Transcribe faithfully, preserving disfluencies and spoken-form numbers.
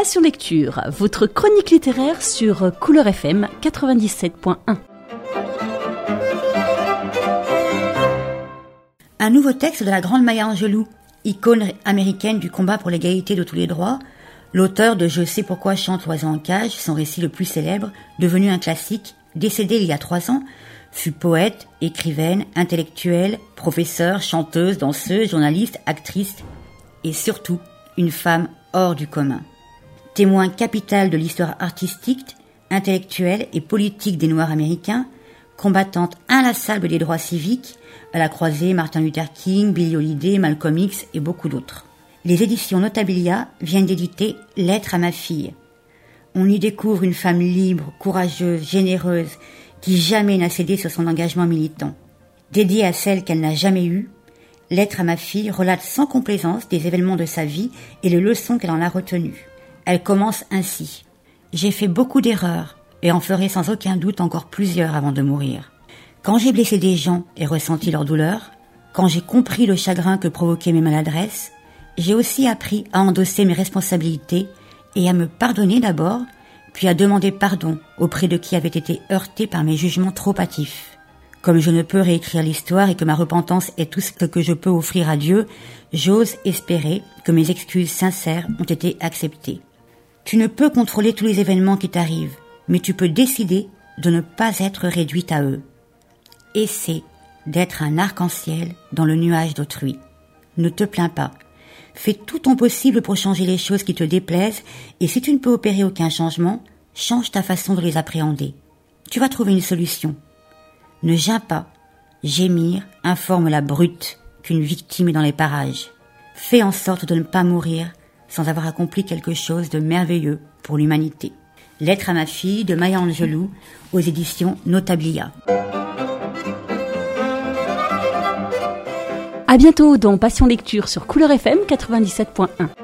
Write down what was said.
Passion Lecture, votre chronique littéraire sur Couleur F M quatre-vingt-dix-sept point un. Un nouveau texte de la grande Maya Angelou, icône américaine du combat pour l'égalité de tous les droits, l'auteur de Je sais pourquoi chante l'oiseau en cage, son récit le plus célèbre, devenu un classique, décédé il y a trois ans, fut poète, écrivaine, intellectuelle, professeure, chanteuse, danseuse, journaliste, actrice et surtout une femme hors du commun. Témoin capital de l'histoire artistique, intellectuelle et politique des Noirs américains, combattante inlassable des droits civiques, à la croisée Martin Luther King, Billie Holiday, Malcolm X et beaucoup d'autres. Les éditions Notabilia viennent d'éditer Lettre à ma fille. On y découvre une femme libre, courageuse, généreuse, qui jamais n'a cédé sur son engagement militant. Dédiée à celle qu'elle n'a jamais eue, Lettre à ma fille relate sans complaisance des événements de sa vie et les leçons qu'elle en a retenues. Elle commence ainsi. « J'ai fait beaucoup d'erreurs et en ferai sans aucun doute encore plusieurs avant de mourir. Quand j'ai blessé des gens et ressenti leur douleur, quand j'ai compris le chagrin que provoquaient mes maladresses, j'ai aussi appris à endosser mes responsabilités et à me pardonner d'abord, puis à demander pardon auprès de qui avait été heurté par mes jugements trop hâtifs. Comme je ne peux réécrire l'histoire et que ma repentance est tout ce que je peux offrir à Dieu, j'ose espérer que mes excuses sincères ont été acceptées. Tu ne peux contrôler tous les événements qui t'arrivent, mais tu peux décider de ne pas être réduite à eux. Essaie d'être un arc-en-ciel dans le nuage d'autrui. Ne te plains pas. Fais tout ton possible pour changer les choses qui te déplaisent et si tu ne peux opérer aucun changement, change ta façon de les appréhender. Tu vas trouver une solution. Ne geins pas. Gémir informe la brute qu'une victime est dans les parages. Fais en sorte de ne pas mourir sans avoir accompli quelque chose de merveilleux pour l'humanité. Lettre à ma fille de Maya Angelou aux éditions Notabilia. À bientôt dans Passion Lecture sur Couleur F M quatre-vingt-dix-sept point un.